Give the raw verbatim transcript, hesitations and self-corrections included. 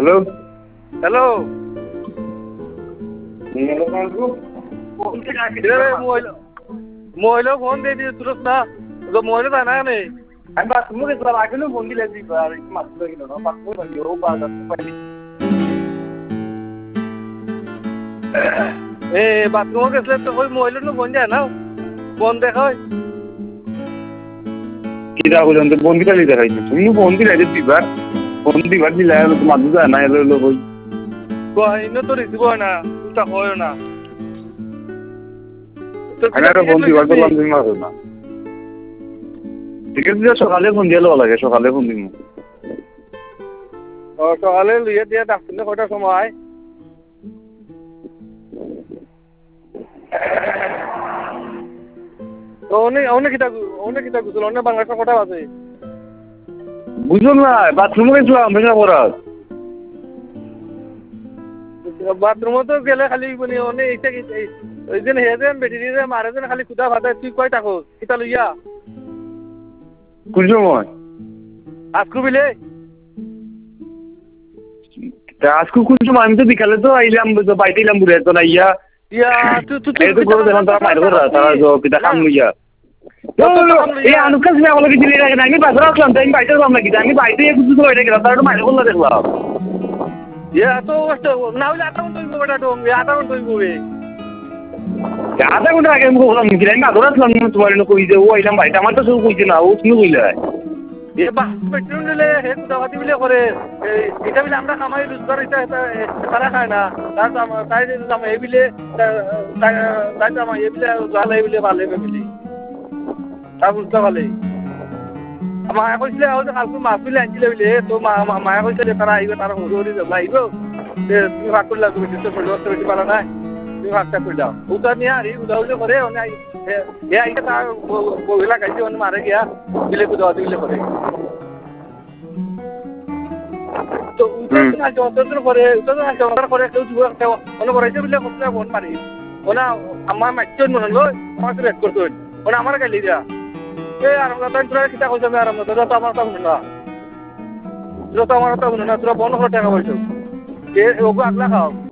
hello hello মহিলা phone দিয়ে দিয়ে তুলস না মহিলা তাই না নেই আমি বাথরুমে গেছিলাম আগেও ফোন দিলে দিবার মাত্র কিনো না বাথরুমে ভাবি ও বাজার পাইনি এ বাথরুমে গেছিলে তো ওই মহিলা ফোন যায় না ফোন দেখায় কি দা বলেন তো ফোন দিলে দেখাইছো তুমি ফোন দিলে দিবার ফোন দিবার দিলে মাঝে যায় না এলো এলো কই কইনো তো রিসিভ হয় না তুই হয় না আমি একটা ফোন দিবার করলাম তুমি মারো না ঠিক আছে সকালে ফোন দিয়ে লওয়া লাগে সকালে ফোন দিব ও সকালে লইয়া দিয়া ডাক্তার কয়টার সময় অনেক অনেক কিতা অনেক কিতা গুছল অনেক বাংলাদেশের কটা আছে বুঝুন না বাথরুমে গেছিলাম ভেঙে পড়া বাথরুমে তো গেলে খালি মানে অনেক এইটা ওই দিন হে যেন বেটি দিয়ে মারে যেন খালি কুদা ভাতা তুই কয় থাকো কিতা লইয়া কোন সময় আজকু বিলে আজকে কোন সময় আমি তো বিকালে তো আইলাম বাইতে এলাম বুড়ে তো না ইয়া ইয়া তুই তুই এই তো করে দেখলাম তারা মাইর করে তারা কিতা কাম লইয়া এই আনুকাজ না বলে কিছু লাগে না আমি বাজার আসলাম তাই আমি বাইতে গেলাম নাকি আমি বাইতে কিছু তো বাইরে গেলাম তারা মাইর করলা দেখলাম ইয়া তো না হলে আটা ঘন্টা হইব বেটা ডং আটা ঘন্টা হইব বে আধা ঘন্টা আগে আমি বললাম কি আমি বাজার আসলাম তোমার কই যে ও আইলাম বাইতে আমার তো সব কইছে না ও তুমি কইলা এ বাস পেট্রোল দিলে হে কুদা ভাতি বিলে করে এটা বিলে আমরা কামাই রোজগার এটা তারা খায় না তার তাই দাম এই বিলে তাই দাম এই বিলে জালে বিলে ভালে বিলে তা বুঝতে পারলে মায়ে কৈছিলে আৰু যে কালকে মাছ বিলে আনিছিলে বিলে তো মায়ে কৈছে যে তারা আহিব তারা সৰু সৰু যাব আহিব যে তুমি ভাগ কৰিলা তুমি চল্লিছ বছৰ বেছি পালা নাই তুমি ভাগটা কৰিলা উতা নিয়া আহি উদা উদে কৰে এ আহিছে তাৰ বহিলা গাইছে মানে মাৰে গিয়া বিলে কুদা ভাতি বিলে কৰে তো উত্তর যতজন করে উত্তর যতজন করে কেউ যুবক কেউ মনে করাইছে বলে কথা ফোন মারি ওনা আমার মাইজন মনে হলো আমার রেড করতে ওনা আমার গালি দিয়া এই আর আমরা তাই তোরা কিটা কইছ আমি আর আমরা তোরা তো আমার কথা শুননা তোরা তো আমার কথা শুননা তোরা বন্ধ করে টাকা পয়সা এ ওগো আগলা খাও